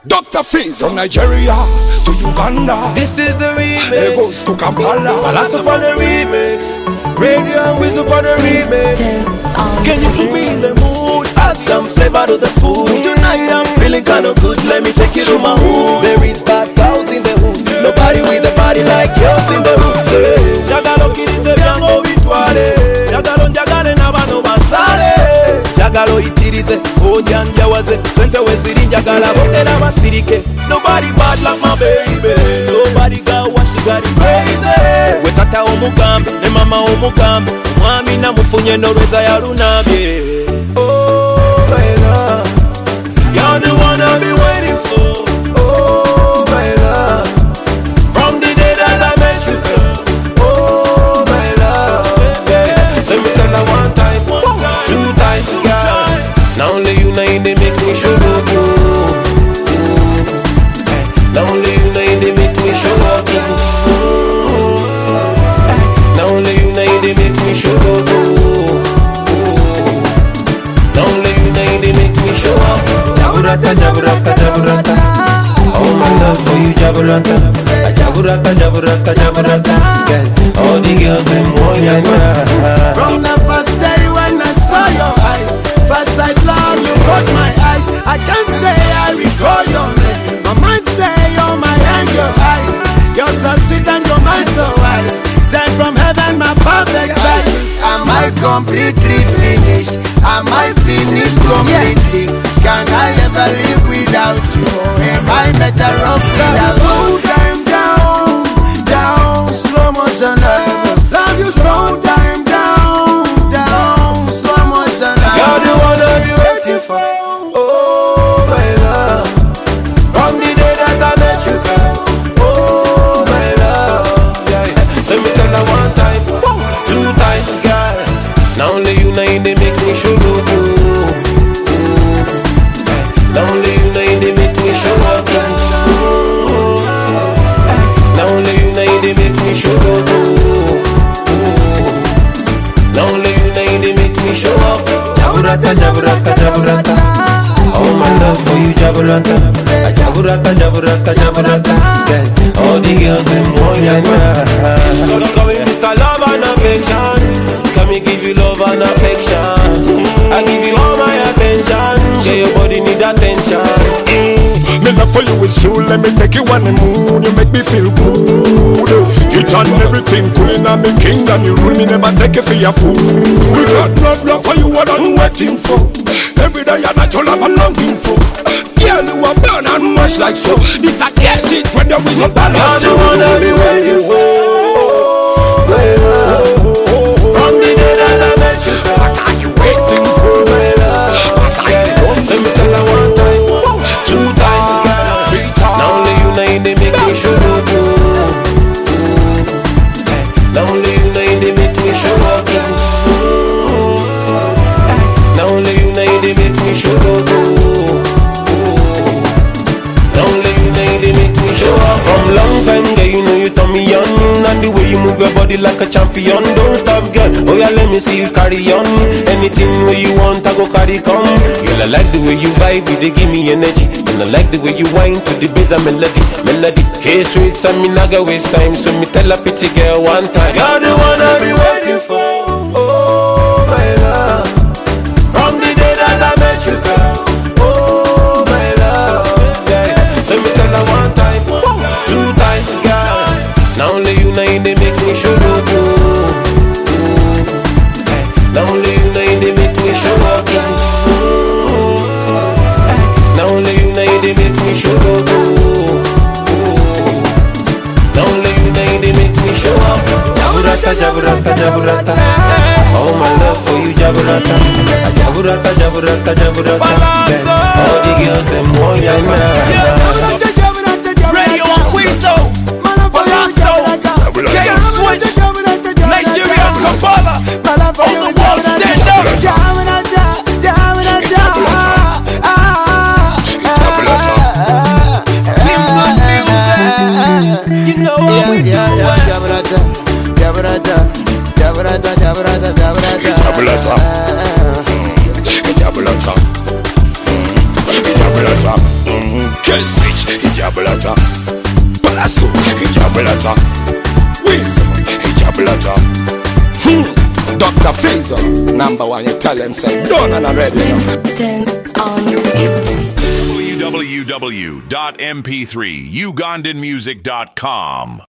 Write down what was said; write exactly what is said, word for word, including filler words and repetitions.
Doctor Fins from Nigeria to Uganda. This is the remix. Lagos to Kampala. Palace upon the remix. Radio and Wizz upon the remix. Can you put me in the mood? Add some flavor to the food. Tonight I'm feeling kinda good. Let me take you to my hood. There is bad cows in the hood. Nobody with a body like yours in the hood. Say, Jagalo kirize byango bitwale. Jagalo njagale n'abano basale. Jagalo itirize ojanjawaze. Sente weziri njagala bogera basirike. Nobody bad like my baby. Nobody got what she got is crazy. We tata omugambe ne mama omugambe. Mwami na mufunye n'olweza yalunambye. Oh my love, you're the one I've been waiting for. Oh my love, from the day that I met you, girl. Oh my love, yeah. Say me tell her one time, two times, girl. Now only you know they make me show up. Now only you know they make me show up. Now only you know they make me show up. Now only you know they make me show up. Jaburata, jaburata, jaburata. Oh my love for you, jaburata. Jaburata, jaburata, jaburata. Girl, all the girls them want ya. From the first day when I saw your eyes, first sight love you caught my eyes. I can't say I recall your name. My mind say you're my angel eyes. You're so sweet and your mind so wise. Sent from heaven, my perfect sight. Am I completely finished? Am I finished completely? Can I ever live without you? Am I better off without you? Slow time down, down, slow motion. Love you, slow time down, down, slow motion. You're the one I've been waiting for. Oh my love, from the day that I met you, girl. Oh my love, yeah. Say me tell her one time, two times, girl. Now only you know they make me show up. Now only you know they make me show up. Now only you know they make me show up. Now only you know they make me show up. Jaburata, jaburata, jaburata. Oh my love for you, jaburata. Jaburata, jaburata, jaburata. Girl, all the girls them want ya. Don't call me Mister Love and Affection. Can me give you love and affection? I give you all my attention. Say your body need attention. Mm, me love for you is true. Let me take you on the moon. You make me feel good. You turn everything cool in my kingdom. You rule me, never take it for your food. We got love, love for you. What I'm waiting for. Every day you're not your love I'm longing for. Girl, you are burn and much like so. This I can't see it when there is no balance. You're the one I've been waiting for. My love. From the day that I met you, girl. What are you waiting for? My love. What are you wanting? Let me tell her one time, two times, girl. Three times. Now only you know they make me show up. Now only you know they make me show up. Now only you know they make me show up. Now only you know they make me show up. From long time, girl, you know you turn me on. And the way you move your body like a champion. Don't stop, girl. Oh yeah, let me see you carry on. Anything where you want, I go carry come. Girl, I like the way you vibe, you they give me energy. And I like the way you whine to the bass and melody, melody. K-Sweet, so me not gonna waste time. So me tell a pretty girl one time. You're the one I've been waiting for. Oh my love, from the day that I met you, girl. Oh my love, yeah. So me tell her one time, two times, girl. Now only you know they make me show up. Now only you know they make me show up. Now only you know they make me show up. Now only you know they make me show up. Jaburata, jaburata, jaburata. Oh my love for you, jaburata. Jaburata, jaburata, jaburata. All the girls them want ya. Radio Weasel, Palazzo, K-Switch, Nigeria, Kampala. On the wall, stand up. You know what we do. Jaburata, jaburata, jaburata, jaburata, jaburata. Jaburata. Jaburata. Jaburata. Hijablata. Palasso, Hijablata. Wisdom, Hijablata. Hmm. Doctor Fraser, number one, you tell them, say, done and already. w w w dot m p three ugandan music dot com